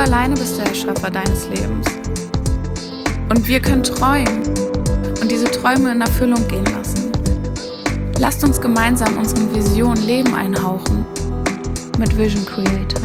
alleine bist der Erschaffer deines Lebens. Und wir können träumen und diese Träume in Erfüllung gehen lassen. Lasst uns gemeinsam unseren Visionen Leben einhauchen mit Vision Creator.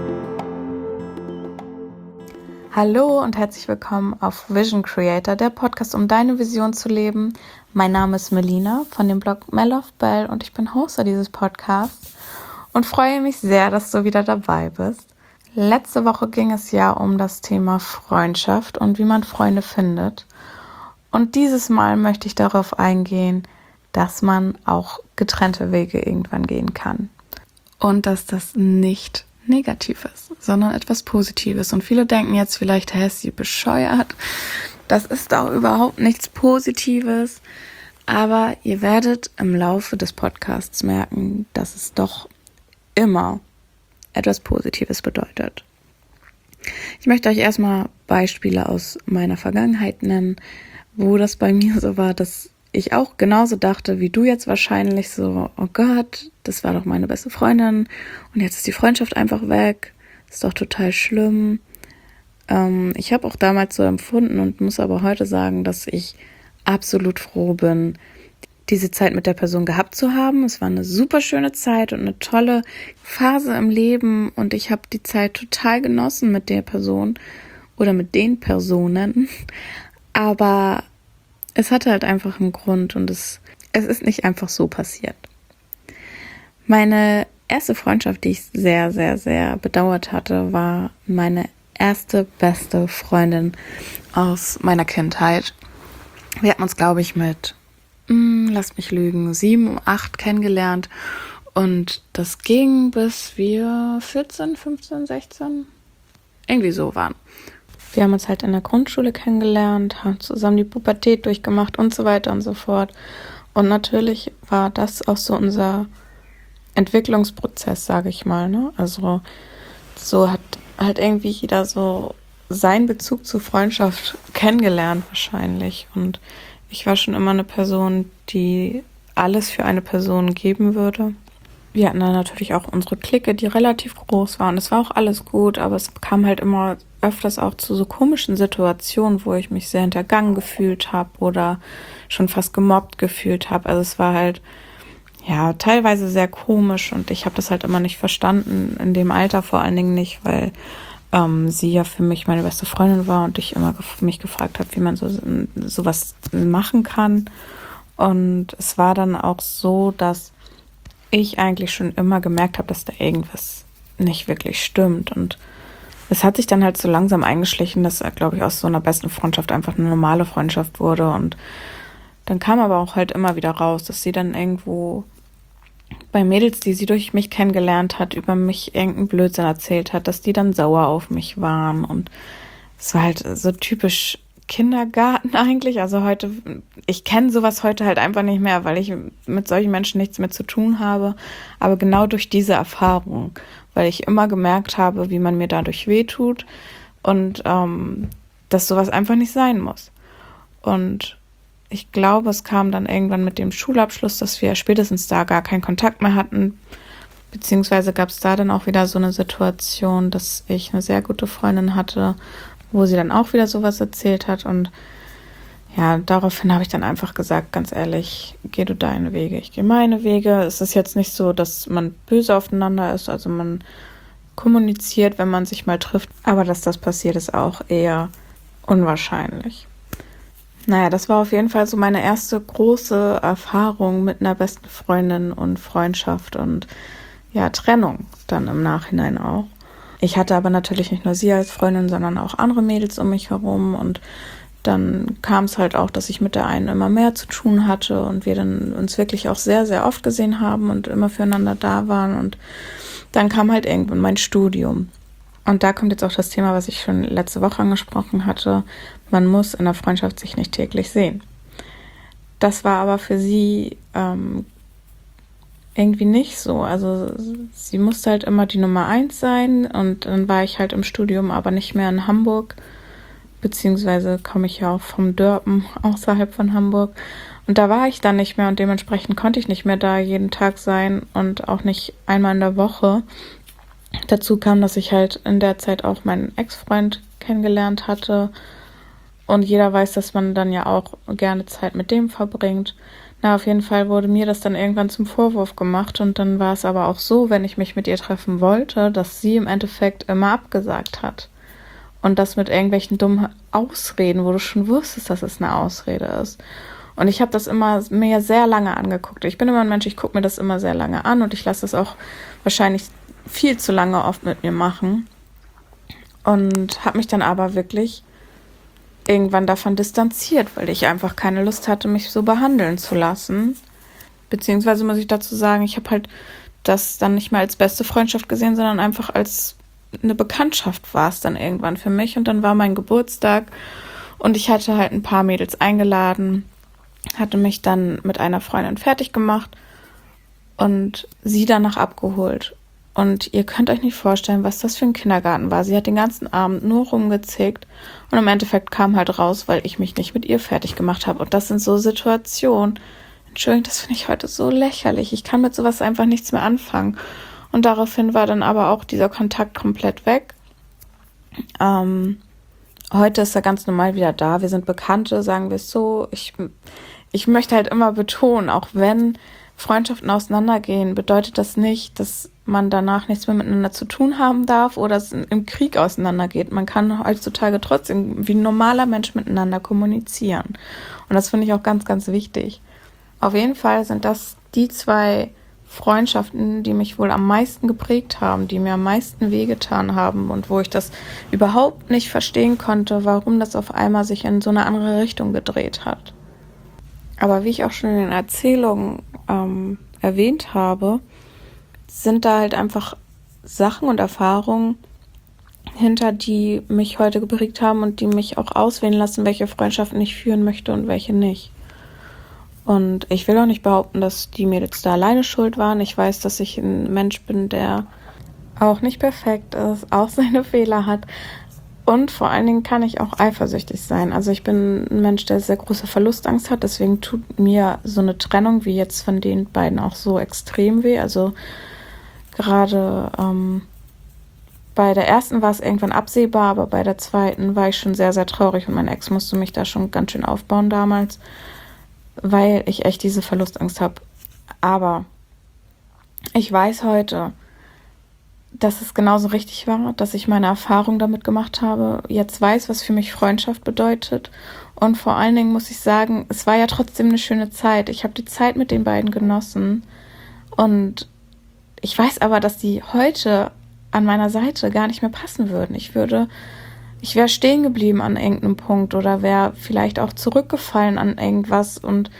Hallo und herzlich willkommen auf Vision Creator, der Podcast, um deine Vision zu leben. Mein Name ist Melina von dem Blog Mel of Bell und ich bin Hoster dieses Podcasts und freue mich sehr, dass du wieder dabei bist. Letzte Woche ging es ja um das Thema Freundschaft und wie man Freunde findet. Und dieses Mal möchte ich darauf eingehen, dass man auch getrennte Wege irgendwann gehen kann. Und dass das nicht negativ ist, sondern etwas Positives. Und viele denken jetzt vielleicht, ist sie bescheuert? Das ist doch überhaupt nichts Positives. Aber ihr werdet im Laufe des Podcasts merken, dass es doch immer etwas Positives bedeutet. Ich möchte euch erstmal Beispiele aus meiner Vergangenheit nennen, wo das bei mir so war, dass ich auch genauso dachte wie du jetzt wahrscheinlich so, oh Gott, das war doch meine beste Freundin und jetzt ist die Freundschaft einfach weg, ist doch total schlimm. Ich habe auch damals so empfunden und muss aber heute sagen, dass ich absolut froh bin, diese Zeit mit der Person gehabt zu haben. Es war eine super schöne Zeit und eine tolle Phase im Leben und ich habe die Zeit total genossen mit der Person oder mit den Personen, aber es hatte halt einfach einen Grund und es ist nicht einfach so passiert. Meine erste Freundschaft, die ich sehr, sehr, sehr bedauert hatte, war meine erste beste Freundin aus meiner Kindheit. Wir hatten uns, glaube ich, mit, lass mich lügen, 7, 8 kennengelernt und das ging, bis wir 14, 15, 16 irgendwie so waren. Wir haben uns halt in der Grundschule kennengelernt, haben zusammen die Pubertät durchgemacht und so weiter und so fort. Und natürlich war das auch so unser Entwicklungsprozess, sage ich mal, ne? Also so hat halt irgendwie jeder so seinen Bezug zur Freundschaft kennengelernt wahrscheinlich. Und ich war schon immer eine Person, die alles für eine Person geben würde. Wir hatten dann natürlich auch unsere Clique, die relativ groß war und es war auch alles gut, aber es kam halt immer öfters auch zu so komischen Situationen, wo ich mich sehr hintergangen gefühlt habe oder schon fast gemobbt gefühlt habe. Also es war halt ja teilweise sehr komisch und ich habe das halt immer nicht verstanden, in dem Alter vor allen Dingen nicht, weil sie ja für mich meine beste Freundin war und ich immer mich gefragt habe, wie man sowas machen kann. Und es war dann auch so, dass ich eigentlich schon immer gemerkt habe, dass da irgendwas nicht wirklich stimmt. Und es hat sich dann halt so langsam eingeschlichen, dass, glaube ich, aus so einer besten Freundschaft einfach eine normale Freundschaft wurde. Und dann kam aber auch halt immer wieder raus, dass sie dann irgendwo bei Mädels, die sie durch mich kennengelernt hat, über mich irgendeinen Blödsinn erzählt hat, dass die dann sauer auf mich waren. Und es war halt so typisch Kindergarten eigentlich. Also heute, ich kenne sowas heute halt einfach nicht mehr, weil ich mit solchen Menschen nichts mehr zu tun habe. Aber genau durch diese Erfahrung, weil ich immer gemerkt habe, wie man mir dadurch wehtut und dass sowas einfach nicht sein muss. Und ich glaube, es kam dann irgendwann mit dem Schulabschluss, dass wir spätestens da gar keinen Kontakt mehr hatten. Beziehungsweise gab es da dann auch wieder so eine Situation, dass ich eine sehr gute Freundin hatte, wo sie dann auch wieder sowas erzählt hat. Und ja, daraufhin habe ich dann einfach gesagt, ganz ehrlich, geh du deine Wege, ich gehe meine Wege. Es ist jetzt nicht so, dass man böse aufeinander ist, also man kommuniziert, wenn man sich mal trifft. Aber dass das passiert, ist auch eher unwahrscheinlich. Naja, das war auf jeden Fall so meine erste große Erfahrung mit einer besten Freundin und Freundschaft und ja, Trennung dann im Nachhinein auch. Ich hatte aber natürlich nicht nur sie als Freundin, sondern auch andere Mädels um mich herum und dann kam es halt auch, dass ich mit der einen immer mehr zu tun hatte und wir dann uns wirklich auch sehr, sehr oft gesehen haben und immer füreinander da waren und dann kam halt irgendwann mein Studium. Und da kommt jetzt auch das Thema, was ich schon letzte Woche angesprochen hatte. Man muss in der Freundschaft sich nicht täglich sehen. Das war aber für sie irgendwie nicht so. Also sie musste halt immer die Nummer 1 sein und dann war ich halt im Studium aber nicht mehr in Hamburg, beziehungsweise komme ich ja auch vom Dörpen außerhalb von Hamburg. Und da war ich dann nicht mehr und dementsprechend konnte ich nicht mehr da jeden Tag sein und auch nicht einmal in der Woche. Dazu kam, dass ich halt in der Zeit auch meinen Ex-Freund kennengelernt hatte. Und jeder weiß, dass man dann ja auch gerne Zeit mit dem verbringt. Na, auf jeden Fall wurde mir das dann irgendwann zum Vorwurf gemacht. Und dann war es aber auch so, wenn ich mich mit ihr treffen wollte, dass sie im Endeffekt immer abgesagt hat. Und das mit irgendwelchen dummen Ausreden, wo du schon wusstest, dass es eine Ausrede ist. Und ich habe das immer mir sehr lange angeguckt. Ich bin immer ein Mensch, ich gucke mir das immer sehr lange an und ich lasse das auch wahrscheinlich viel zu lange oft mit mir machen. Und habe mich dann aber wirklich irgendwann davon distanziert, weil ich einfach keine Lust hatte, mich so behandeln zu lassen. Beziehungsweise muss ich dazu sagen, ich habe halt das dann nicht mehr als beste Freundschaft gesehen, sondern einfach als eine Bekanntschaft war es dann irgendwann für mich. Und dann war mein Geburtstag und ich hatte halt ein paar Mädels eingeladen, hatte mich dann mit einer Freundin fertig gemacht und sie danach abgeholt. Und ihr könnt euch nicht vorstellen, was das für ein Kindergarten war. Sie hat den ganzen Abend nur rumgezickt und im Endeffekt kam halt raus, weil ich mich nicht mit ihr fertig gemacht habe. Und das sind so Situationen, Entschuldigung, das finde ich heute so lächerlich. Ich kann mit sowas einfach nichts mehr anfangen. Und daraufhin war dann aber auch dieser Kontakt komplett weg. Heute ist er ganz normal wieder da. Wir sind Bekannte, sagen wir es so. Ich möchte halt immer betonen, auch wenn Freundschaften auseinandergehen, bedeutet das nicht, dass man danach nichts mehr miteinander zu tun haben darf oder es im Krieg auseinandergeht. Man kann heutzutage trotzdem wie ein normaler Mensch miteinander kommunizieren. Und das finde ich auch ganz, ganz wichtig. Auf jeden Fall sind das die 2 Freundschaften, die mich wohl am meisten geprägt haben, die mir am meisten wehgetan haben und wo ich das überhaupt nicht verstehen konnte, warum das auf einmal sich in so eine andere Richtung gedreht hat. Aber wie ich auch schon in den Erzählungen erwähnt habe, sind da halt einfach Sachen und Erfahrungen hinter, die mich heute geprägt haben und die mich auch auswählen lassen, welche Freundschaften ich führen möchte und welche nicht. Und ich will auch nicht behaupten, dass die Mädels da alleine schuld waren. Ich weiß, dass ich ein Mensch bin, der auch nicht perfekt ist, auch seine Fehler hat. Und vor allen Dingen kann ich auch eifersüchtig sein. Also ich bin ein Mensch, der sehr große Verlustangst hat. Deswegen tut mir so eine Trennung wie jetzt von den beiden auch so extrem weh. Also gerade bei der ersten war es irgendwann absehbar, aber bei der zweiten war ich schon sehr, sehr traurig. Und mein Ex musste mich da schon ganz schön aufbauen damals, weil ich echt diese Verlustangst habe. Aber ich weiß heute, dass es genauso richtig war, dass ich meine Erfahrung damit gemacht habe, jetzt weiß, was für mich Freundschaft bedeutet. Und vor allen Dingen muss ich sagen, es war ja trotzdem eine schöne Zeit. Ich habe die Zeit mit den beiden genossen. Und ich weiß aber, dass die heute an meiner Seite gar nicht mehr passen würden. Ich wäre stehen geblieben an irgendeinem Punkt oder wäre vielleicht auch zurückgefallen an irgendwas. Und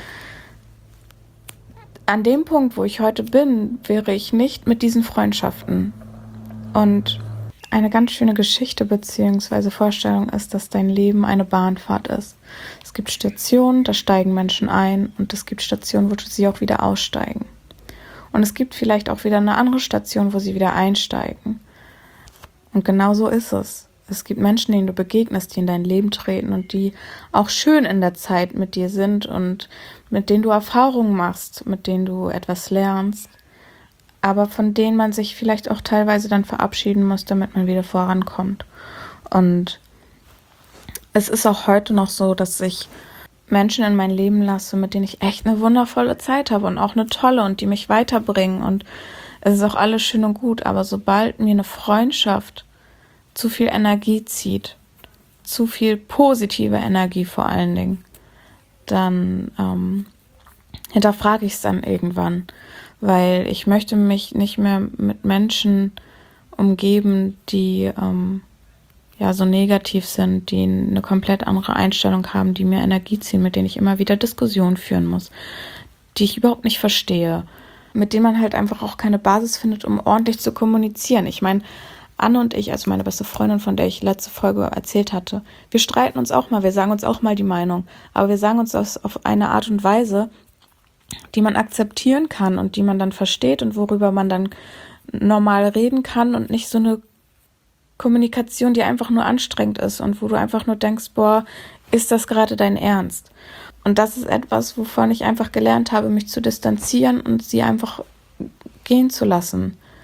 an dem Punkt, wo ich heute bin, wäre ich nicht mit diesen Freundschaften. Und eine ganz schöne Geschichte bzw. Vorstellung ist, dass dein Leben eine Bahnfahrt ist. Es gibt Stationen, da steigen Menschen ein und es gibt Stationen, wo sie auch wieder aussteigen. Und es gibt vielleicht auch wieder eine andere Station, wo sie wieder einsteigen. Und genau so ist es. Es gibt Menschen, denen du begegnest, die in dein Leben treten und die auch schön in der Zeit mit dir sind und mit denen du Erfahrungen machst, mit denen du etwas lernst, aber von denen man sich vielleicht auch teilweise dann verabschieden muss, damit man wieder vorankommt. Und es ist auch heute noch so, dass ich Menschen in mein Leben lasse, mit denen ich echt eine wundervolle Zeit habe und auch eine tolle und die mich weiterbringen. Und es ist auch alles schön und gut, aber sobald mir eine Freundschaft zu viel Energie zieht, zu viel positive Energie vor allen Dingen, dann hinterfrage ich es dann irgendwann, weil ich möchte mich nicht mehr mit Menschen umgeben, die so negativ sind, die eine komplett andere Einstellung haben, die mir Energie ziehen, mit denen ich immer wieder Diskussionen führen muss, die ich überhaupt nicht verstehe, mit denen man halt einfach auch keine Basis findet, um ordentlich zu kommunizieren. Ich meine, Anne und ich, also meine beste Freundin, von der ich letzte Folge erzählt hatte, wir streiten uns auch mal, wir sagen uns auch mal die Meinung, aber wir sagen uns das auf eine Art und Weise, die man akzeptieren kann und die man dann versteht und worüber man dann normal reden kann und nicht so eine Kommunikation, die einfach nur anstrengend ist und wo du einfach nur denkst, boah, ist das gerade dein Ernst? Und das ist etwas, wovon ich einfach gelernt habe, mich zu distanzieren und sie einfach gehen zu lassen.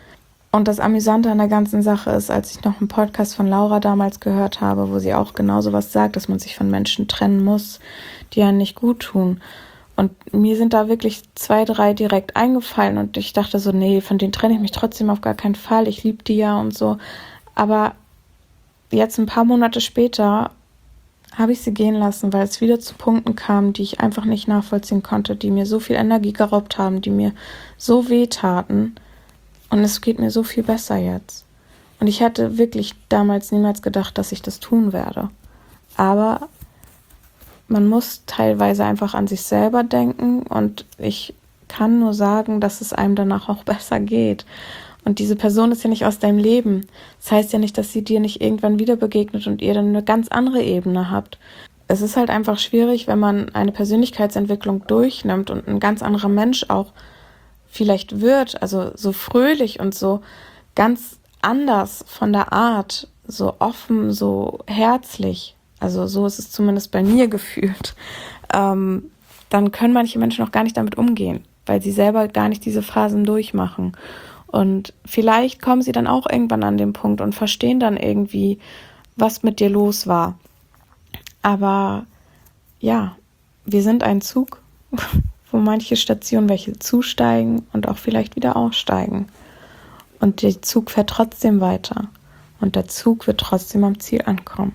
Und das Amüsante an der ganzen Sache ist, als ich noch einen Podcast von Laura damals gehört habe, wo sie auch genau sowas sagt, dass man sich von Menschen trennen muss, die einen nicht gut tun. Und mir sind da wirklich 2, 3 direkt eingefallen und ich dachte so, nee, von denen trenne ich mich trotzdem auf gar keinen Fall. Ich liebe die ja und so. Aber jetzt ein paar Monate später habe ich sie gehen lassen, weil es wieder zu Punkten kam, die ich einfach nicht nachvollziehen konnte, die mir so viel Energie geraubt haben, die mir so wehtaten. Und es geht mir so viel besser jetzt. Und ich hätte wirklich damals niemals gedacht, dass ich das tun werde. Aber man muss teilweise einfach an sich selber denken und ich kann nur sagen, dass es einem danach auch besser geht. Und diese Person ist ja nicht aus deinem Leben. Das heißt ja nicht, dass sie dir nicht irgendwann wieder begegnet und ihr dann eine ganz andere Ebene habt. Es ist halt einfach schwierig, wenn man eine Persönlichkeitsentwicklung durchnimmt und ein ganz anderer Mensch auch vielleicht wird, also so fröhlich und so ganz anders von der Art, so offen, so herzlich, also so ist es zumindest bei mir gefühlt, dann können manche Menschen auch gar nicht damit umgehen, weil sie selber gar nicht diese Phasen durchmachen. Und vielleicht kommen sie dann auch irgendwann an den Punkt und verstehen dann irgendwie, was mit dir los war. Aber ja, wir sind ein Zug, wo manche Stationen welche zusteigen und auch vielleicht wieder aussteigen. Und der Zug fährt trotzdem weiter. Und der Zug wird trotzdem am Ziel ankommen.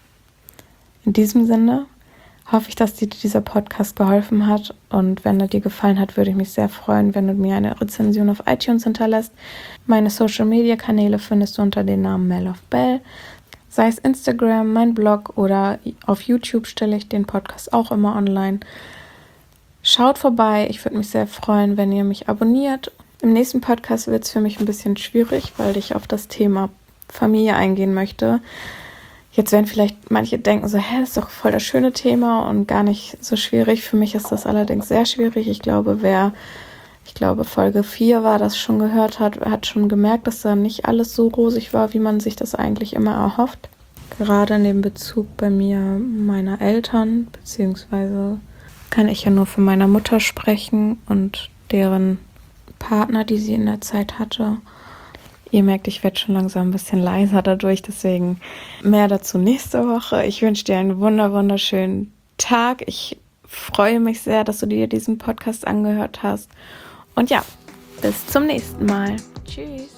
In diesem Sinne hoffe ich, dass dir dieser Podcast geholfen hat. Und wenn er dir gefallen hat, würde ich mich sehr freuen, wenn du mir eine Rezension auf iTunes hinterlässt. Meine Social-Media-Kanäle findest du unter dem Namen Mel of Bell. Sei es Instagram, mein Blog oder auf YouTube stelle ich den Podcast auch immer online. Schaut vorbei, ich würde mich sehr freuen, wenn ihr mich abonniert. Im nächsten Podcast wird es für mich ein bisschen schwierig, weil ich auf das Thema Familie eingehen möchte. Jetzt werden vielleicht manche denken so, das ist doch voll das schöne Thema und gar nicht so schwierig. Für mich ist das allerdings sehr schwierig. Ich glaube, Folge 4 war, das schon gehört hat schon gemerkt, dass da nicht alles so rosig war, wie man sich das eigentlich immer erhofft. Gerade in dem Bezug bei mir meiner Eltern, beziehungsweise kann ich ja nur von meiner Mutter sprechen und deren Partner, die sie in der Zeit hatte. Ihr merkt, ich werde schon langsam ein bisschen leiser dadurch, deswegen mehr dazu nächste Woche. Ich wünsche dir einen wunderschönen Tag. Ich freue mich sehr, dass du dir diesen Podcast angehört hast. Und ja, bis zum nächsten Mal. Tschüss.